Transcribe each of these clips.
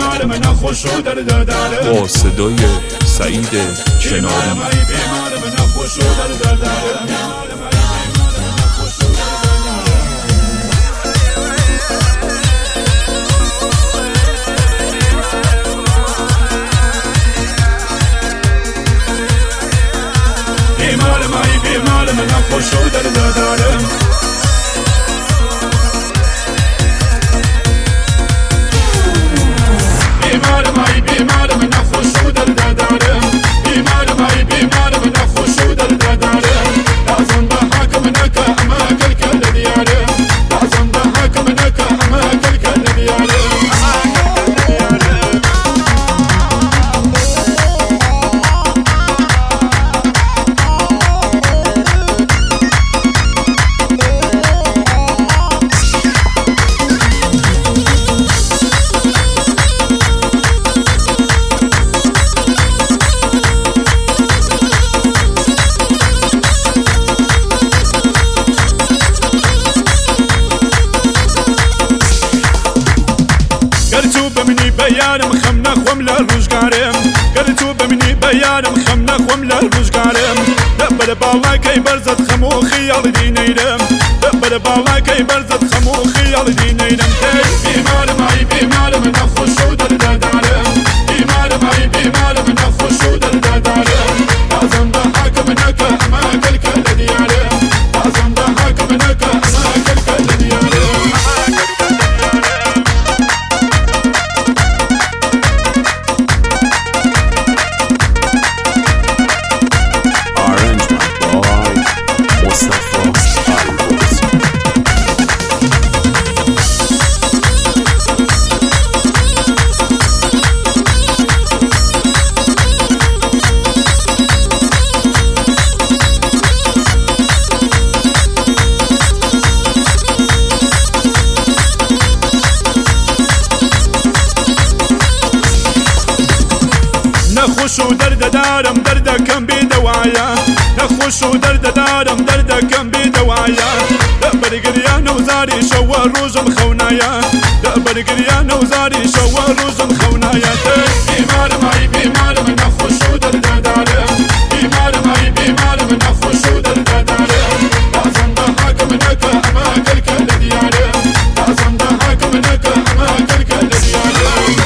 بیمار من خوش و درد دارم با صدای سعید کناری. بیمار من خوش و درد دارم بیمار من خوش و درد دارم بیمار من خوش و درد دارم بیمار من خوش و درد دارم لازم به حکم نکه اما کل دیارم لازم به حکم نکه اما کل دیارم بيانم خمنا خوم للرزقارم قرتو بمني بيانم خمنا خوم للرزقارم دبر بالا كي برزت خمو خيال دينيرم دبر بالا كي برزت خمو خيال دينيرم بیمار من خوش و درد دارم بیمار من خوش و درد دارم لازم به حکم نکه اما کل دیارم لازم به حکم نکه اما کل دیارم نخوش و درد دارم درد کم بی دوایا نخوش و درد دارم درد کم بی دوایا دبر گریان و زاری شو روزم خونایا دبر گریان و زاری شو روزم خونایا بیمار من نخوش و درد دارم بیمار من نخوش و درد دارم لازم به حکم نکه اما کل دیارم لازم به حکم نکه اما کل دیارم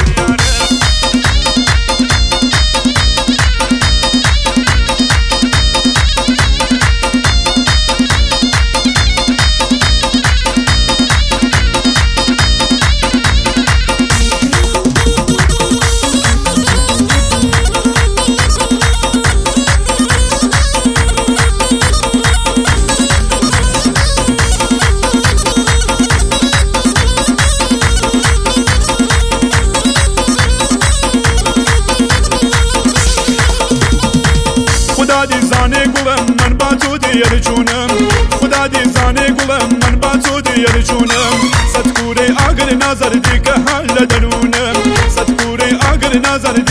خدا دی زانه گلم من با تو دیر جونم خدا دی زانه گلم من با تو دیر جونم صد کوره آگر نظر دی که حال درونم صد کوره آگر نظر